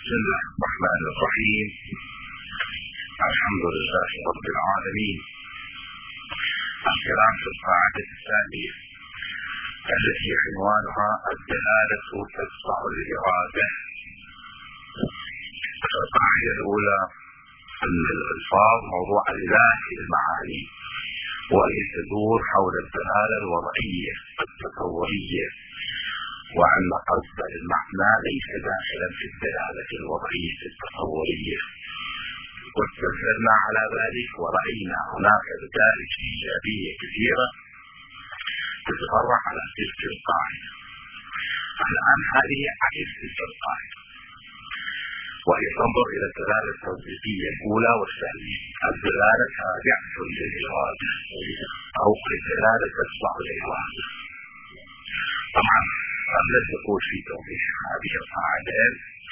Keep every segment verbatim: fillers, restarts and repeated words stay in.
بسم الله الرحمن الرحيم. الحمد لله رب العالمين. الكلام في القاعدة الثانية التي عنوانها الدلالة تتبع الإرادة. القاعدة الأولى أن الألفاظ موضوع الله المعاني، وهي تدور حول الدلالة الوضعية التصورية، وأن قصد المعنى ليس داخلا في الدلالة الوضعية التصورية. واستدللنا على ذلك ورأينا هناك نتائج إيجابية كثيرة تتفرع على تلك القاعدة. الآن هذه عكس تلك القاعدة، وهي تنظر إلى الدلالة التوظيفية الأولى والثانية. الدلالة تابعة للإرادة أو الدلالة تتبع الإرادة. طبعا قبل الدخول في توضيح هذه القاعدة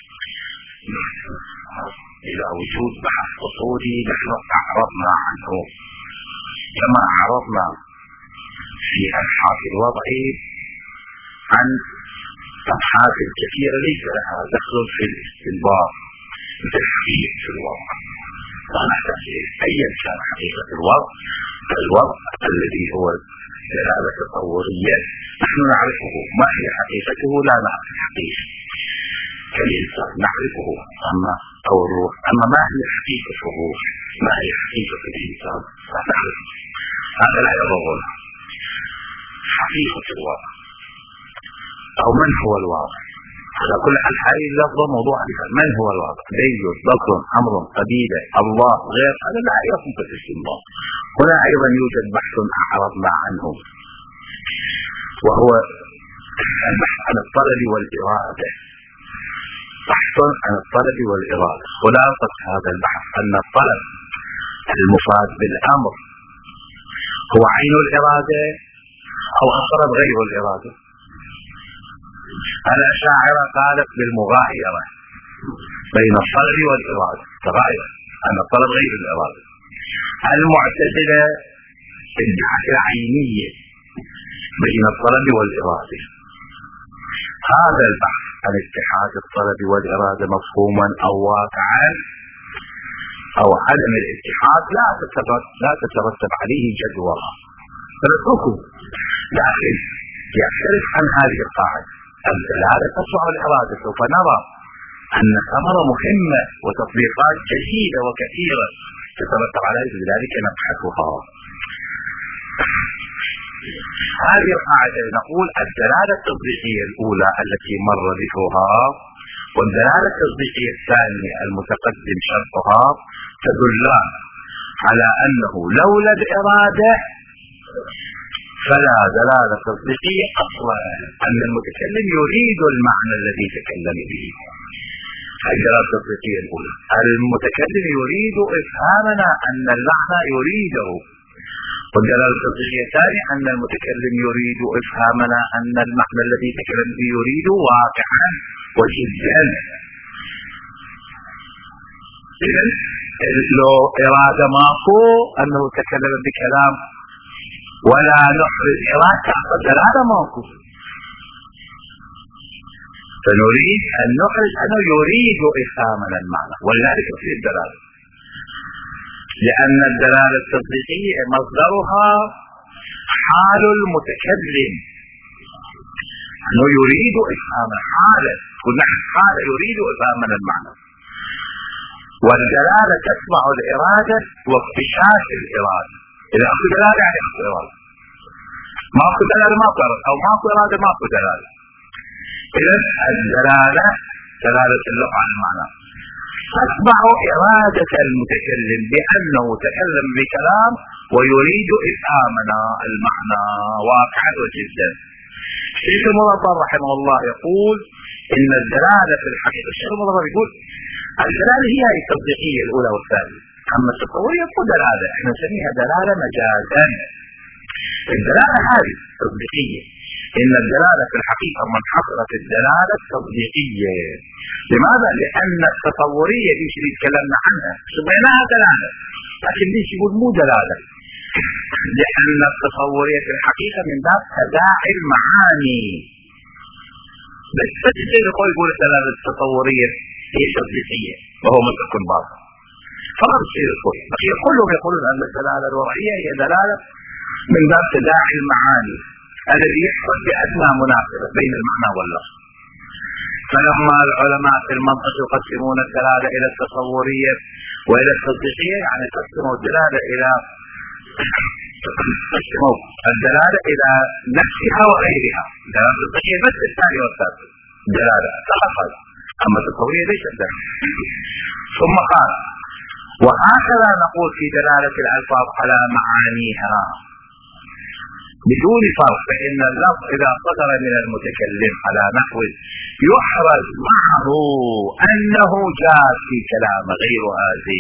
إلى وجود بحث أصولي نحن أعرضنا عنه، كما أعرضنا في أبحاث الوضع عن أبحاث كثيرة ليس لها دخل في الاستنباط بتحقيق في الوضع. فنحتاج أيا كان حقيقة الوضع، الوضع الذي هو دلالة تطورية نحن نعرفه، ما هي حقيقته لا نعرف الحقيقة كالإنسان نعرفه، أما أو الروح، أما ما هي حقيقة الروح، ما هي حقيقة الإنسان لا نعرف. هذا لا يضرنا. حقيقة الوضع أو من هو الواضع، على كل حال هذه اللفظة موضوع من هو الواضع، زيد ضبط أمر قبيلة الله غير، هذا لا يكون في الاستنباط. هنا أيضا يوجد بحث أعرضنا عنه، وهو البحث عن الطلب والإرادة. بحث عن الطلب والإرادة. خلاصة هذا البحث أن الطلب المفاد بالأمر هو عين الإرادة أو أقرب غير الإرادة. الأشاعرة قالت بالمغايرة بين الطلب والإرادة، تغاير أن الطلب غير الإرادة. المعتزلة ادعت العينية بين الطلب والإرادة. هذا البحث عن اتحاد الطلب والإرادة مفهوما أو واقعا أو عدم الاتحاد لا تترتب, لا تترتب عليه جدوى، فنتركه. لكن يختلف عن هذه القاعدة الدلالة تتبع الإرادة. سوف نرى أن ثمرة مهمة وتطبيقات جديدة وكثيرة تترتب عليها، لذلك نبحثها. هذه القاعدة نقول الدلالة التطبيقية الأولى التي مر ذكرها والدلالة التطبيقية الثانية المتقدم شرطها تدلان على أنه لولا الإرادة فلا دلالة تطبيقية أصلا، أن المتكلم يريد المعنى الذي تكلم به. الدلالة التطبيقية الأولى المتكلم يريد إفهامنا أن المعنى يريده، والدلالة التطبيقية الثانية أن المتكلم يريد إفهامنا أن المعنى الذي تكلم به يريد واقعا وجدا. إذن لو إرادة ماكو أنه تكلم بكلام ولا نحرز إرادة الدلالة ماكو، فنريد أن نحرز أنه يريد إفهامنا المعنى، ولذلك في الدلالة، لأن الدلالة التطبيقية مصدرها حال المتكلم، أنه يريد إفهام حاله، كنا حال يريد إفهامنا المعنى. والدلالة تتبع الإرادة واكتشاف الإرادة. إذا أخذ دلالة يعني أخذ إرادة، ما أخذ دلالة ما أخذ، أو ما أخذ إرادة ما أخذ دلالة. إذن الدلالة دلالة اللغة على المعنى تتبع إرادة المتكلم بأنه تكلم بكلام ويريد إفهامنا المعنى واقعا وجدا. الشيخ المظفر رحمه الله يقول إن الدلالة في الحقيقة، الشيخ المظفر يقول الدلالة هي التطبيقية الأولى والثانية، أما التصورية تكون دلالة احنا نسميها دلالة مجازا. الدلالة هذه تطبيقية، إن الدلالة في الحقيقة منحصرة في الدلالة التطبيقية. لماذا؟ لأن التصورية دي اللي تكلمنا عنها سميناها دلالة، لكن دي يقول مو دلالة، لأن التصورية في الحقيقة من باب تداعي المعاني. بس تجي يقول يقول الدلالة التصورية هي تصديقية وهو مدرك باطل فقط تصير الكل. بقي كلهم يقولون أن الدلالة الوضعية هي دلالة من باب تداعي المعاني الذي يحصل بأدنى مناسبة بين المعنى واللفظ. فلما العلماء في المنطق يقسمون الدلالة إلى التصورية وإلى التصديقية يعني قسموا الدلالة إلى قسموا الدلالة إلى نفسها وغيرها. الدلالة التصديقية بس الثاني والثالث دلالة فقط، أما التصورية ليس الدلالة. ثم قال وهكذا نقول في دلالة الألفاظ على معانيها بدون فرق، فإن اللفظ إذا صدر من المتكلم على نحو يحرز معه أنه جاء في كلام غير هذه.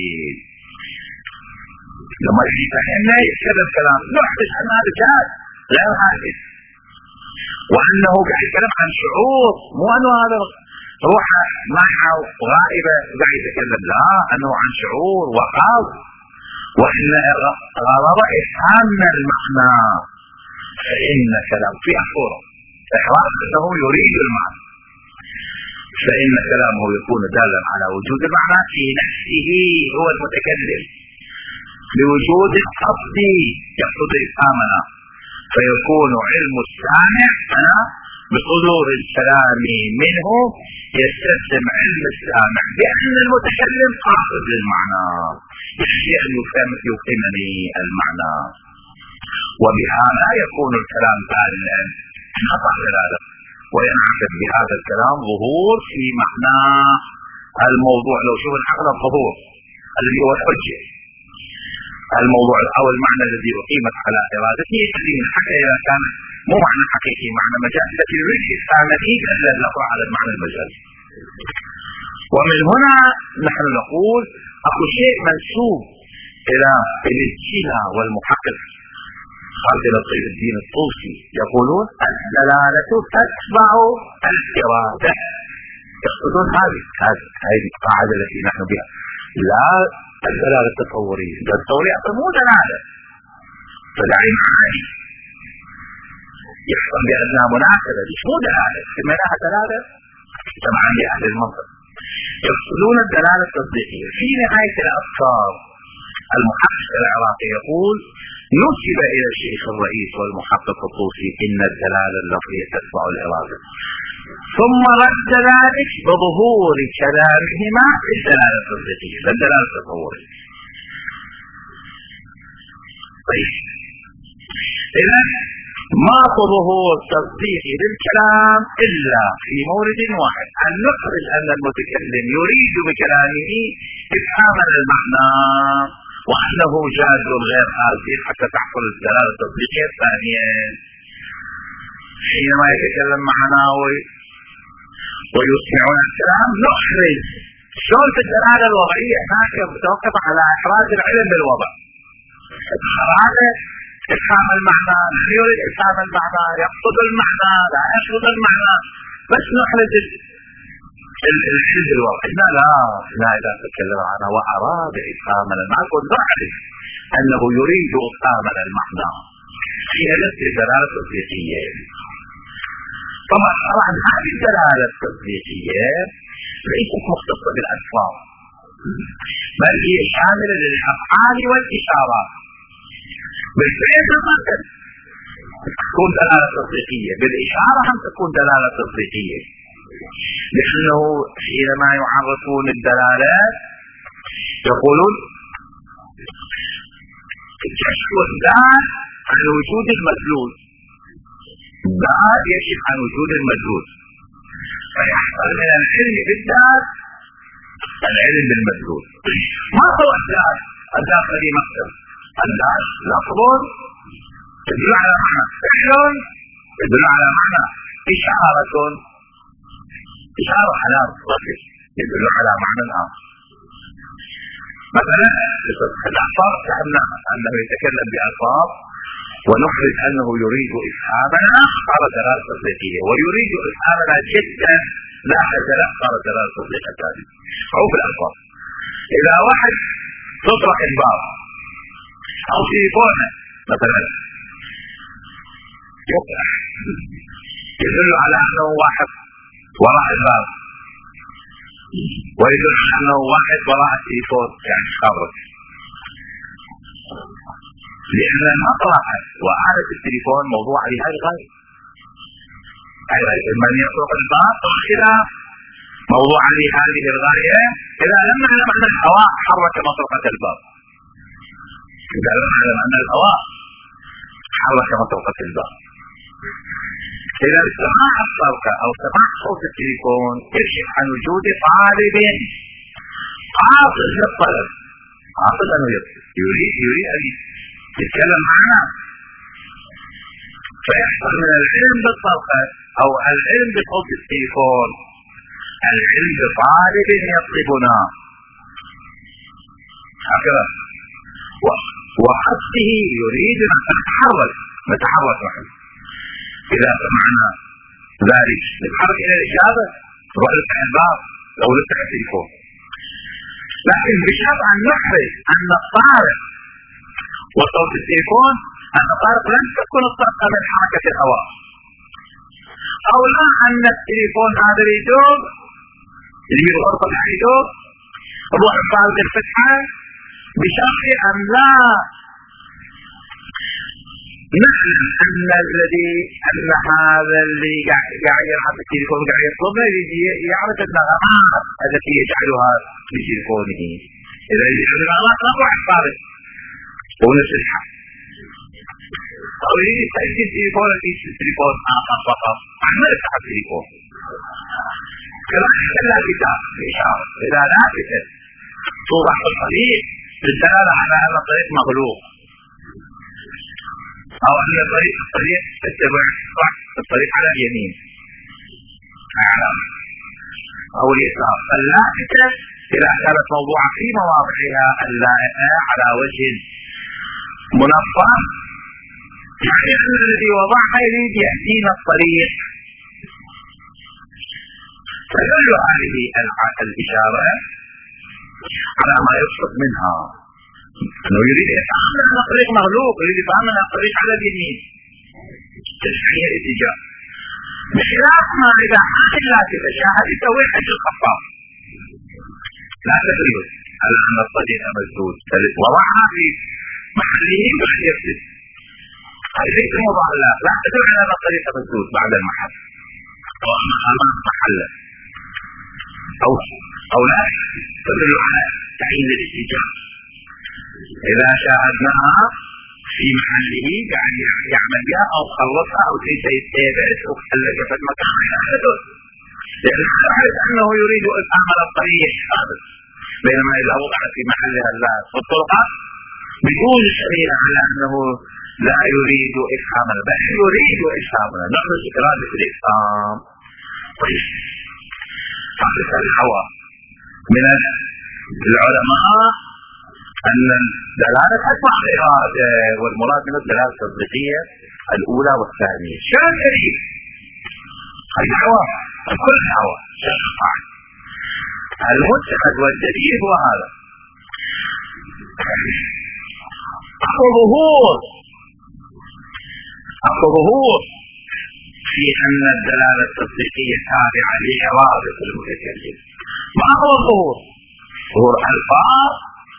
لما يفهمنا يكتب الكلام نحرز أن هذا جاء غير هذه، وأنه قاعد يتكلم عن شعور، مو أنه هذا روحه معه غائبة قاعد يتكلم، لا، أنه عن شعور وحظ، وإن غرض إفهام المعنى. فإن كلام في أحوره إحراز أنه يريد المعنى، فإن كلامه يكون دالا على وجود المعنى في نفسه هو المتكلم لوجود القصد يقصد إفهامنا، فيكون علم السامع أنا بصدور الكلام منه يستلزم علم السامع بأن المتكلم قاصد للمعنى، يحشي أن يفهمني المعنى، وبهذا يكون الكلام دالا خطأ دلالة، وينعكس بهذا الكلام ظهور في معنى الموضوع. لو شوف العقل الظهور الذي هو الحجة، الموضوع أو المعنى الذي أقيمت على إرادته يتبين حتى إذا كان مو معنى حقيقي معنى مجازي، لكن يريد إفهامه إلا اللفظ على المعنى المجازي. ومن هنا نحن نقول أكو شيء منسوب إلى الابتلاء والمحقق خالد طيب الدين الطوسي، يقولون الدلالة تتبع الإرادة، يقصدون هذه هذه القاعدة التي نحن بها، لا الدلالة التصورية. التصورية مو دلالة تدعي معاني يحصل بأدنى مناسبة، مو دلالة، كما لها دلالة طبعا لأهل المنطق. يقصدون الدلالة التصديقية. في نهاية الأفكار المحقق العراقي يقول نسب إلى الشيخ الرئيس والمحقق الطوسي إن الدلالة اللفظية تتبع الإرادة، ثم رد ذلك بظهور كلامهما في الدلالة التصديقية لا الدلالة التصورية. طيب إذا ما ظهور تصديقي للكلام إلا في مورد واحد، أن نخرج أن المتكلم يريد بكلامه إفهام المعنى وأنه جاد غير حاضر حتى تحصل الدلالة التصديقية الثانية. حينما يتكلم معنا ويسمعون الكلام نخرج شلون في الدلالة الوضعية هناك متوقف على إحراز العلم بالوضع، إحراز إفهام المعنى، لا يريد إفهام المعنى، يقصد المعنى لا يقصد المعنى، بس نخرج العلم بالوضع. لا لا لا إذا تكلم عنه وأراد إفهام المعنى ونعرف أنه يريد إفهام المعنى هي نفس الدلالة التصديقية. طبعا طبعا هذه الدلالة التصديقية ليست مختصة بالألفاظ، بل هي شاملة للأفعال والإشارات. بالفعل بالمثل تكون دلالة تصديقية، بالإشارة هم تكون دلالة تصديقية، لأنه حينما يعرفون الدلالات يقولون كشف الذات عن وجود المدلول، الذات يكشف عن وجود المدلول، فيحصل من العلم بالذات العلم بالمدلول. ما هو الذات؟ الذات الذي مقصد الذات لفظ يدل على معنى، فعل يدل على معنى، إشارة إشارة على الرفض يدل على معنى آخر. مثلا الألفاظ فهمنا أنه يتكلم بألفاظ ونخرج أنه يريد إفهامنا صار دلالة تصديقية، ويريد إفهامنا جدا لا حتى صار دلالة تصديقية ثانية. أو في الألفاظ إذا واحد تطرق الباب أو تليفونه مثلا يفتح يدل على أنه واحد وراء الباب، ويدل على انه واحد وراء التليفون يعني خبرك، لان المطرح وآلة التليفون موضوع لهذه الغاية. من يطرق الباب كذا موضوع لهذه الغاية. إذا لم نعلم أن الهواء حرك مطرقة الباب، إذا لم نعلم أن الهواء حرك مطرقة الباب، إذا سماع الطرقة أو سماع صوت التليفون يكشف عن وجود طالب قاصد للطلب، قاصد أنه يريد يريد أن يتكلم معنا، فيحصل من العلم بالطرقة أو العلم بصوت التليفون العلم بطالب يطلبنا هكذا، وقصده يريد أن نتحرك نتحرك معه. إذا سمعنا ذلك نتحرك إلى الإجابة، نروح نفتح الباب أو نفتح التليفون، لكن بشرط أن نحرز أن الطارق وصوت التليفون أن الطارق لن تكون الطرقة من حركة الهواء، أو لا أن التليفون هذا يدور اللي الغرفة يدور روح الطارق الفتحة، بشرط أن لا نعلم أن الذي أن هذا اللي قاعد يلعب التليفون قاعد يطلبه يعرف النغمات التي يجعلها في تليفونه. إذا يجعل النغمات نروح الطارق ونفتحها، أو يسجل التليفون التليفون آخر فقط ما يفتح التليفون. كذلك لا كتاب إشارة إذا لا كتاب توضح الطريق بالدلالة على أن الطريق مغلوق، أو أن الطريق الطريق اتبع صح الطريق على اليمين أعلم أو اليسار. فاللافتة إذا كانت موضوعة في مواضعها اللائقة على وجه منظم، يعني أن الذي وضعها يريد يأتينا الطريق، تدل هذه الإشارة على ما يقصد منها، أنه يريد يفهم أن الطريق مغلوق، يريد يفهم أن الطريق على اليمين تشعير الاتجاه، بخلاف ما إذا حصل لا تتشاهد توين حج الخطاب لا تدري على أن الطريق مسدود، وضعها في محله بعد يسد، هذه ليس موضوع لا لا تدري على أن الطريق مسدود بعد المحل وأمام محله، أو أو لا تدل على تعيين الاتجاه. إذا شاهدناها في محله يعني يعمل بها أو خلصها أو ليس يتابعت أو خلقها في المكان إلى آخره، لأن نعرف أنه يريد إفهام الطريق هذا، بينما إذا وضعت في محلها الطرقة بدون دليل على أنه لا يريد إفهامنا بل يريد إفهامنا، نخرج إرادة الإفهام. طيب تعرف الهوى من العلماء أن الدلالة تتبع الإرادة، والمراد من الدلالة التصديقية الأولى والثانية. شان قريب الهوى كل الهوى المتخذ والدليل هو هذا الظهور الظهور في أن الدلالة التصديقية تابعة لإرادة المتكلم. ما هو الظهور؟ ظهور ألفاظ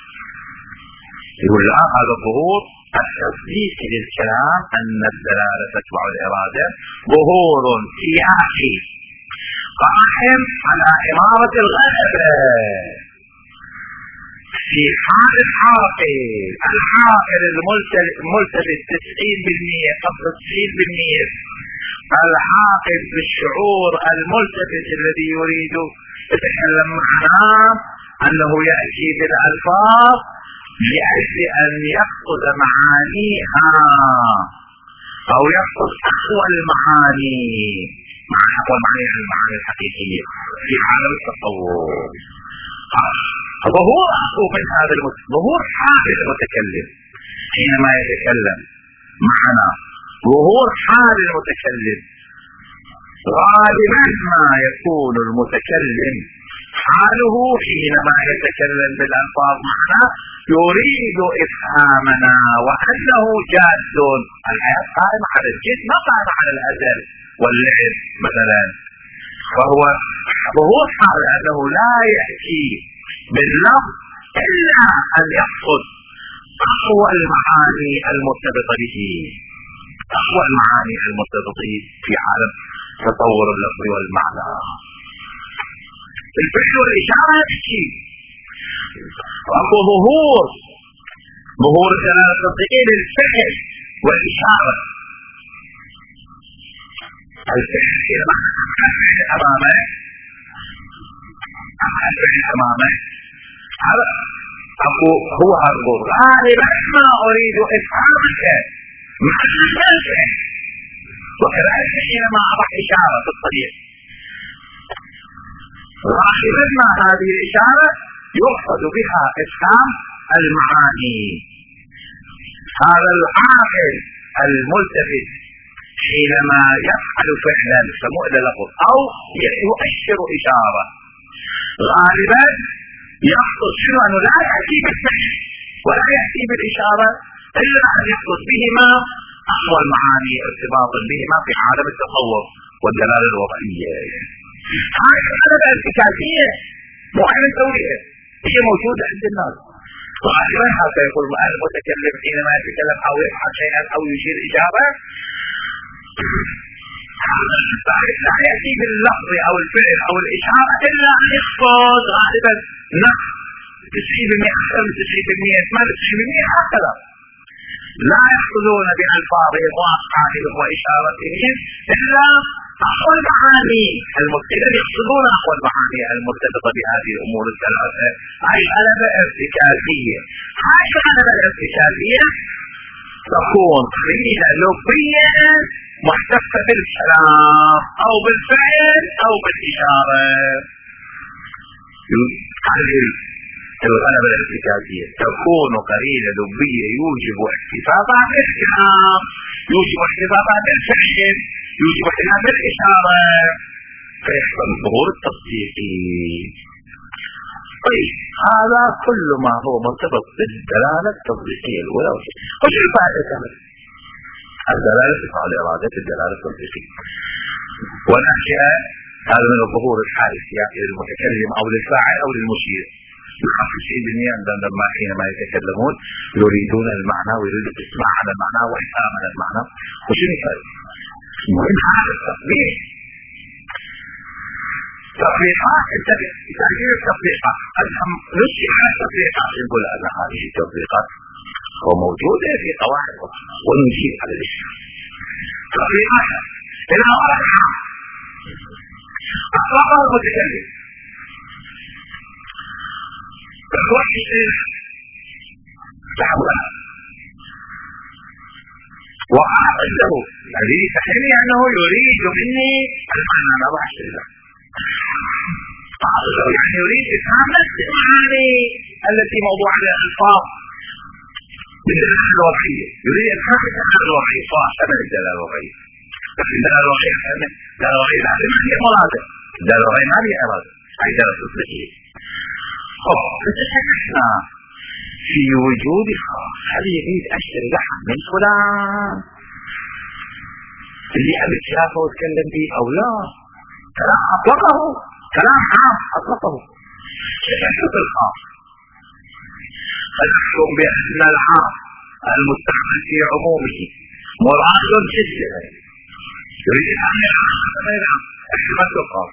يقول لا، هذا الظهور التصديق للكلام أن الدلالة تتبع الإرادة، ظهور سياقي قائم على إمارة الغلبة في حال الحاقد الحاقد الملتفت تسعين بالمئة قبل تسعين بالمئة، الحاقد بالشعور الملتفت الذي يريد يتكلم معنا أنه يأتي بالألفاظ لأجل أن يقصد معانيها أو يقصد أقوى المعاني مع أقوى المعاني المعاني الحقيقية في عالم التصور. ظهور أقوى من هذا ظهور حال المتكلم حينما يتكلم معنا، ظهور حال المتكلم غالبا ما يكون المتكلم حاله حينما يتكلم بالألفاظ معنا يريد إفهامنا وأنه جاد. الحياة قائمة على الجد ما قائمة على الأزل واللعب مثلا، فهو ظهور حال أنه لا يأتي باللفظ إلا أن يقصد أقوى المعاني المرتبطة به، أقوى المعاني المرتبطة في عالم تطور اللفظ والمعنى. الفعل والإشارة يأتي وأقوى ظهور ظهور الدلالة التطبيقية للفعل والإشارة. الفعل إذا الفعل أمامه الفعل أمامه هذا أقول هو أقول غالبا ما أريد إفهامك معنى الفعل، وكذلك حينما أضع إشارة في الطريق غالبا ما هذه الإشارة يقصد بها إفهام المعاني. هذا العاقل الملتفت حينما يفعل فعلا سموه لفظ أو يؤشر إشارة غالبا يقصد شنو؟ أنه لا يأتي بالفعل ولا يأتي بالإشارة إلا أن يقصد بهما أقوى المعاني ارتباطا بهما في عالم التصور والدلالة الوضعية. هذه الحالة الارتكازية مو عن التورية هي موجودة عند الناس غالبا، حتى يقول المتكلم حينما يتكلم أو يفعل شيئا أو يشير إجابة لا يأتي باللفظ أو الفعل أو الإشارة إلا أن يقصد غالبا نقص تسعين بالمئة أكثر من تسعين بالمئة ثمانية وتسعين بالمئة هكذا، لا يقصدون بألفاظهم وأفعالهم وإشارتهم إلا أقوى المعاني المرتبطة، يقصدون أقوى المعاني المرتبطة بهذه الأمور الثلاثة. هاي غلبة ارتكازية. هاي غلبة الارتكازية تكون قرينة لفظية محتفة بالكلام أو بالفعل أو بالإشارة. هذه الغلبة الارتكازية تكون قرينة لفظية يوجب احتفاظها بالكلام، يوجب احتفاظها بالفعل، يوجب احتفاظها بالإشارة، فيحصل الظهور التصديقي. طيب هذا كل ما هو مرتبط بالدلالة التصديقية الأولى. وش الفائدة كمان؟ الدلالة تفعل إرادة الدلالة التصديقية، والأشياء هذا من الظهور الحادث يعني للمتكلم أو للفاعل أو للمشير. يخفف شيء بالنية لما حينما يتكلمون يريدون المعنى ويريدون الإسماع على المعنى وإفهام على المعنى. وشنو يفعل؟ المهم هذا التطبيق تطبيقات تأثير التطبيقات نشي على التطبيقات نقول أن هذه التطبيقات هو موجودة في قواعد ونشير على الإشياء. تطبيقات إلى أرحى أطلقه المتكلم الوحي تعبها وأعطيه الذي يفهمني أنه يريد مني المعنى أنا بحشر له يعني يريد إفهام المعاني التي موضوع عليها الألفاظ بالدلالة الوضعية، يريد إفهام الدلالة الوضعية صح أبدا الدلالة الوضعية، بس الدلالة الوضعية الدلالة الوضعية هذه ما هي مرادة، الدلالة الوضعية ما هي إرادة، هي دلالة تصديقية. خب فتحدثنا في وجود خاص، هل يريد أشتري لحم من فلان اللي أبد شافه وتكلم به أو لا؟ كلام أطلقه، كلام عام أطلقه. تحدث الخاص فنحكم بأن العام المستعمل في عمومه مراد جدا، يريد أن يعلم احتمال الخاص.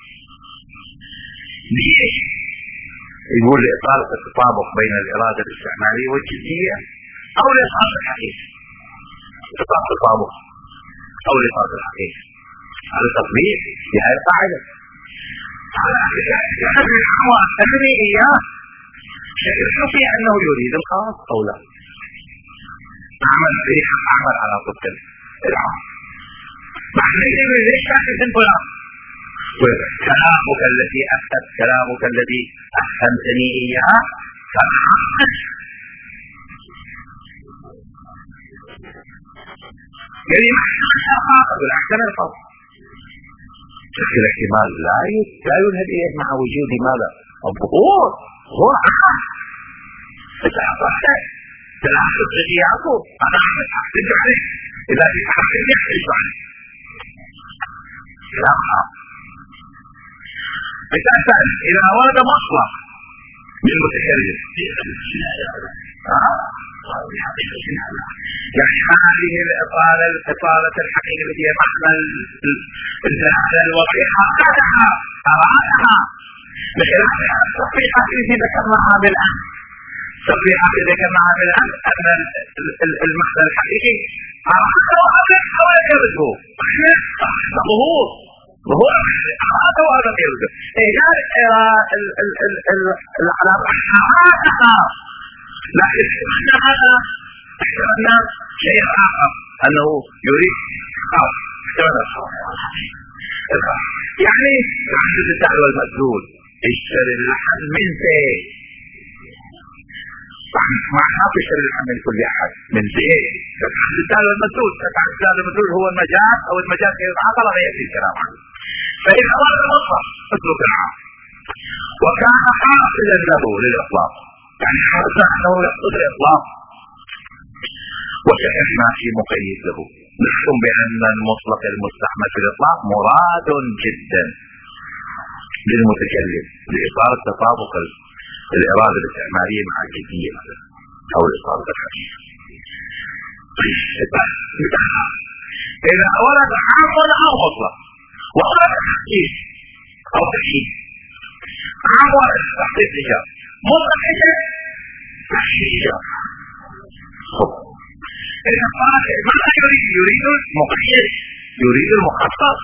ليش؟ يقول لإطالة التطابق بين الإرادة الاستعمالية والجدية أو لإطالة الحقيقة، إطالة التطابق أو لإطالة الحقيقة. هذا تطبيق لهذه القاعدة. هو أفهمني إياه شكله في أنه يريد الخاص أو لا. أعمل فيه أعمل على ضد العام. معنى يقول ليش تأخذ فلان؟ كلامك الذي أفهم كلامك الذي أفهمتني إياه فأحسن يعني أحسن الأحسن الفضل. شكل احتمال لا لا يذهب إليه مع وجود ماذا؟ الظهور هو عام فتحصل تلاحظ غيابه أنا أحمد أحسن عليه إذا أحسن يحسن عليه كلام عام. مثال ثاني، إذا ورد مطلق للمتكلم يعني هذه الإطالة الإطالة الحقيقية التي هي محمل الدلالة الوضعية حققها أرادها بخلاف التصريحات التي ذكرناها بالأمس. التصريحات التي ذكرناها بالأمس أن المحمل الحقيقي أراده وأبدا ولا يرده ظهور ظهور أراده وأبدا يرده إيجاد العلامة أرادها. لكن هذا احتملنا شيء آخر أنه يريد خاص يعني تحدث السهل والمسدود اشتري اللحم من زيت ما حاب يشتري اللحم من كل أحد من زيت. تحدث السهل والمسدود تحدث السهل والمسدود هو المجاز أو المجاز يتعاطى لا يأتي الكلام عنه. فإذا أراد المطلق اترك العام وكان حاصلا له للإطلاق يعني حاصلا أنه يقصد الإطلاق وشككنا في مقيد له. نحكم بأن المطلق المستحمل في الإطلاق مراد جدا للمتكلم لإطار تطابق الإرادة الاستعمارية مع الجدية أو الإطار الحقيقي. إذا ورد عام أو مطلق وورد تحقيق أو تحقيق عام ورد تحقيق إجابة مطلق إجابة تحقيق إجابة. إذا قال ماذا يريد؟ يريد المقيد يريد المخصص.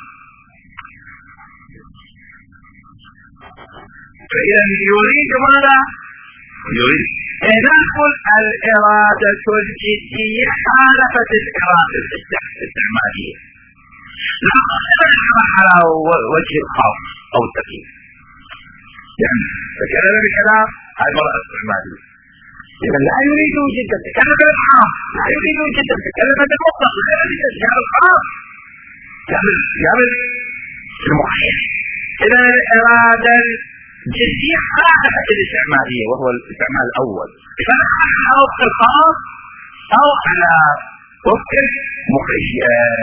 فإذا يريد ماذا؟ يريد تدخل الإرادة الجدية خالفت الإرادة الاستعمارية لا تدخل على وجه الخاص أو التقييد يعني تكلم بكلام هذه مرة استعمارية إذا لا يريد جدا تكلم بالعام لا يريد جدا تكلم بالمطلق لا يريد جدا الخاص يعمل يعمل المقيد. إذا الإرادة الجدية خالفت الاستعمارية وهو الاستعمال الأول فنحن على وفق الخاص أو على وفق المقيد.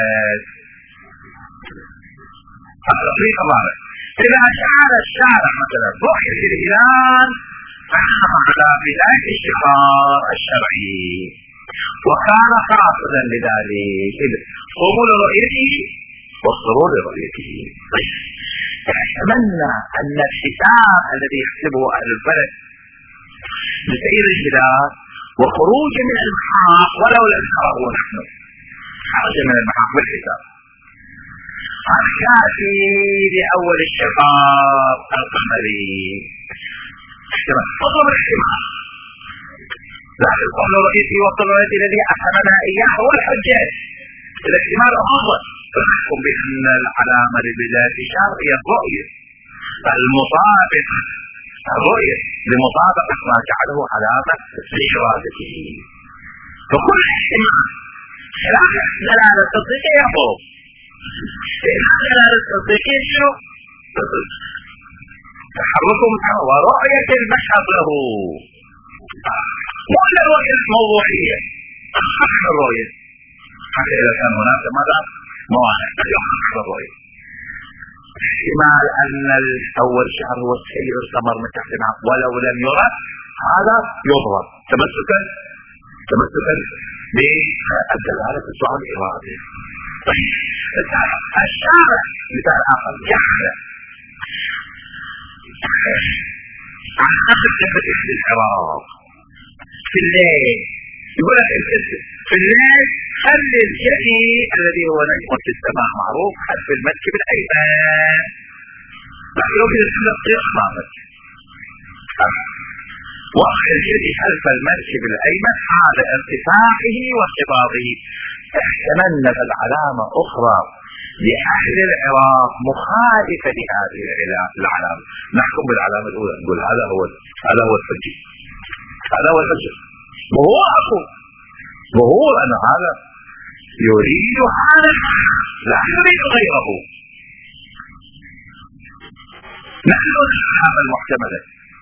التطبيق الرابع إذا أشعر الشارع مثلا رؤية الهلال فنحن على بداية الشعار الشرعي وكان قاصدا لذلك قبول رؤيته والسرور برؤيته. احتملنا أن الحساب الذي يحسبه أهل البلد لسير الهلال وخروج من المحاق ولو لم نره نحن خرج من المحاق بالحساب هذا كافي لأول الشقاق القمري. احتمال فضل الاحتمال لكن قول رئيسي وقول رئيسي الذي أحملها إياه هو الحجاج الاحتمال أفضل. فنحكم بأن العلامة لبداية الشهر هي الرؤية المطابقة الرؤية لمطابقة ما جعله علامة لإرادته. فكل احتمال خلاف دلالة التصديقية يفوق خلاف دلالة التصديقية شنو؟ تحركم ورؤية المشهد له ولا الرؤية الموضوعية أخذ الرؤية حتى إذا كان هناك ماذا؟ موانع يخرج الرؤية. احتمال أن الأول شهر هو السير الثمر من تحت العقل ولو لم يرى هذا يضرب تمسكا تمسكا بالدلالة السؤال الإرادي. طيب الشارع مثال آخر يحدث عن أخذ تفتح الحرام في الليل يقول لك في الليل خلي الجدي الذي هو نجم في السماء معروف خلف المسجد الأيمن لكن لو كده تقول الطريق خامس وقع الجدي خلف المسجد الأيمن على ارتفاعه وانخفاضه. احتملنا العلامة أخرى لأهل العراق مخالفة لهذه العلامة نحكم بالعلامة الأولى نقول هذا هو هذا هو الحجة هذا هو الحجة وهو أقول ظهور أن هذا يريد هذا لا يريد غيره. نحن هذا المحتمل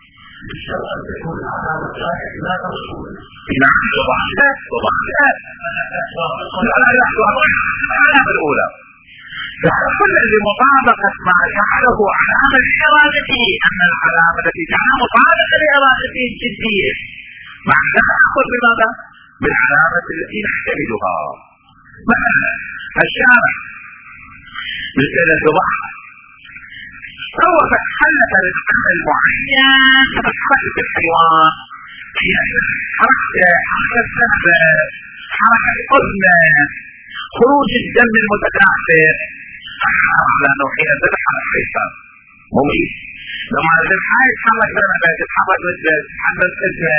نعم وضحت وضحت لا لا العلامة الأولى فكل لمطابقة ما جعله علامة لإرادته، أن العلامة التي جعلها مطابقة لإرادته الجدية مع تأخذ بماذا؟ بالعلامة التي نحتملها. مثلا الشارع مثل الضباح هو فتحلت للعمل معين فتحركة الحيوان هي حركة حركة سهلة، حركة قزمة، خروج الدم المتدافئ، لأنه حين تتحرك الحيوان مميت لما الذبحة يتحرك لما تتحرك تتحرك قزمة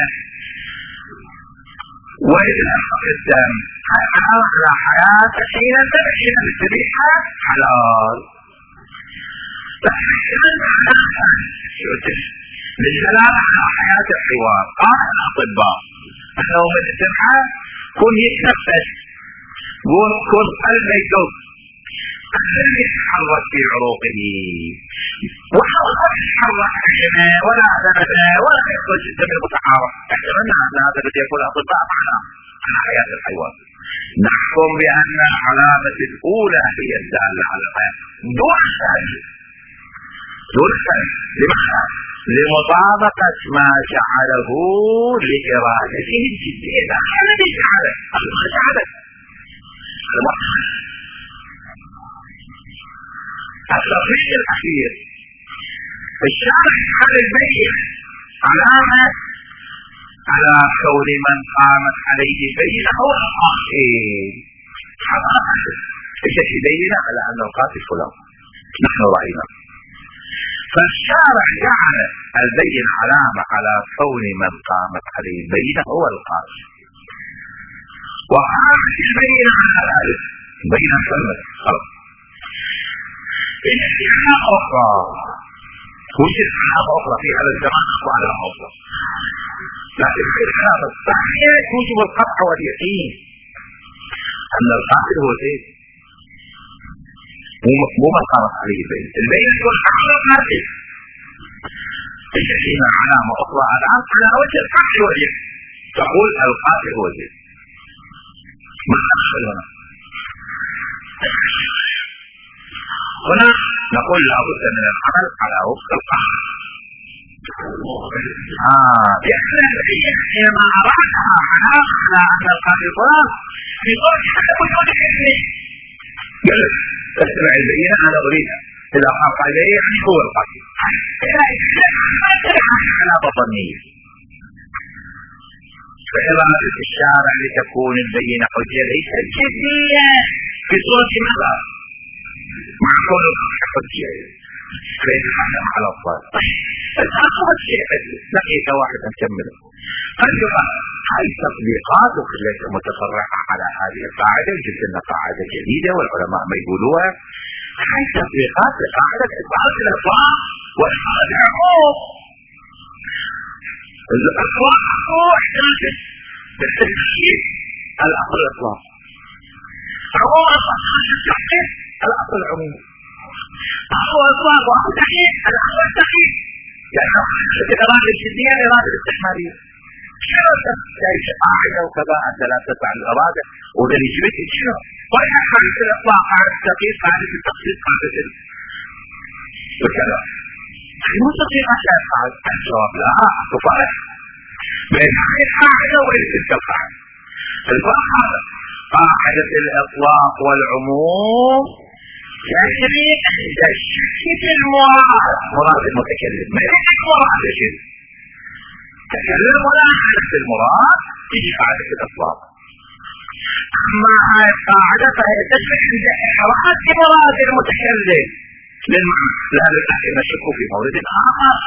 ويتحرك الدم على حياة حين تبحث الذبيحة حلال. للدلالة على حياة الحيوان قال الأطباء أنه من الذبحة كن يتنفس كن قلبه يدق قلبه يتحرك في عروقه وحاول يتحرك عجمه ولا أذنه ولا يخرج الدم المتحرك. اعتمدنا أن هذا الذي يقول الأطباء معنا على حياة الحيوان. نحكم بأن العلامة الأولى هي الدالة على الحياة دون الثانية دون الثانية. لماذا؟ لمطابقة ما جعله لإرادته الجدية. لا الذي جعله الله جعله التفريق الأخير الشارع جعل البيع علامة على كون من قامت عليه بينة هو القاتل. ايش يدلنا على أن القاتل فلان نحن رأينا. فالشارع جعل البين علامة على كون من قامت عليه بينة هو القاتل، وقامت البينة على ذلك بينة سلمت خلق. إن علامة أخرى وجد علامة أخرى في هذا الزمان وعلامة أخرى، لكن في الحالة الصحية توجب القطع واليقين أن القاتل هو زيد مو من قامت عليه البينة. البينة هو الحق القاتل. إذا علامة أخرى الآن على وجه القطع واليقين تقول القاتل هو زيد. ما أدخل هنا؟ هنا نقول لابد من العمل على وفق القاعدة. آه يعني ما أرادها على أن القاعدة فلان في ضوء حتى وجود العلم قال اسمع البينة أنا أريدها إذا خاف عليه يعني هو القاعدة. إذا ما تلحق على بطنية فإرادة الشارع لتكون البينة حجة ليست جدية في صورة ماذا؟ مع كل حجة فيتحكم على الضال. الآخر الشيء نقيك واحد نكمله. قال هاي تطبيقاتك التي متفرعة على هذه القاعدة جبت لنا قاعدة جديدة والعلماء ما يقولوها. هاي تطبيقات لقاعدة إطلاق الأطلاق وإطلاق العموم. الأطلاق هو احتاجه بالتشكيل الأصل الإطلاق. عموم التحقيق الأصل العموم. أصل الإطلاق وأصل التحقيق الأصل التحقيق. يعني الإرادة الجدية الإرادة الاستحمارية. شنو تحتاج قاعدة وكذا أنت لا تتبع الإرادة وده يجبك شنو؟ وإذا قاعدة الإطلاق قاعدة التحقيق قاعدة التخصيص قاعدة وكذا. مو تطبيق عشان قاعدة الجواب لا تفرق بين هذه القاعدة وبين تلك القاعدة. الفرق هذا قاعدة الإطلاق والعموم تجري عند الشك في المراد مراد المتكلم ما يجب مراد الشيء تكلم ولا حدث المراد تجي قاعدة الإطلاق. أما هذه القاعدة فهي تجري عند إحراز مراد المتكلم لهذا الأحكام الشك في مورد آخر.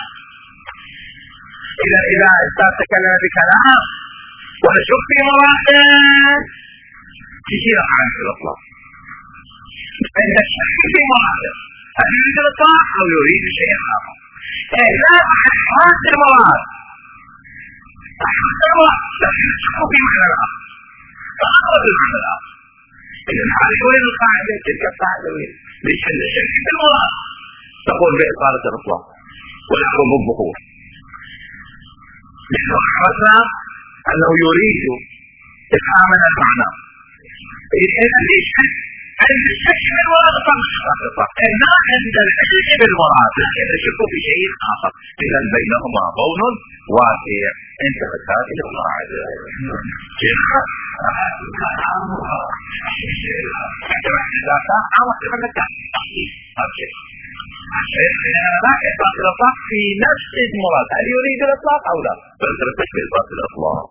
إذا إذا إنسان تكلم بكلام ونشك في مراده تجي قاعدة الإطلاق. عند الشك في مراده هل يريد الإطلاق أو يريد شيء آخر؟ لا إحراز المراد إحراز المراد لكن الشك في معنى الآخر فأخرج المعنى الآخر. إذا هذه وين القاعدة؟ تلك القاعدة وين؟ ليش عند الشك في المراد تقول بإطالة الإطلاق والحكم بالظهور لأنه أحرزنا أنه يريد إفهامنا المعنى. إذا ليش عند الشك بالمراد فقط، انما عند العلم بالمراد اذا شكوا في شيء اخر، اذا بينهما بون واسع. انتهت هذه القاعده. اذا كان عمل لا إطلاق الإطلاق في نفس المراد، هل يريد الإطلاق أو لا؟ بل ترتكب إطلاق الإطلاق.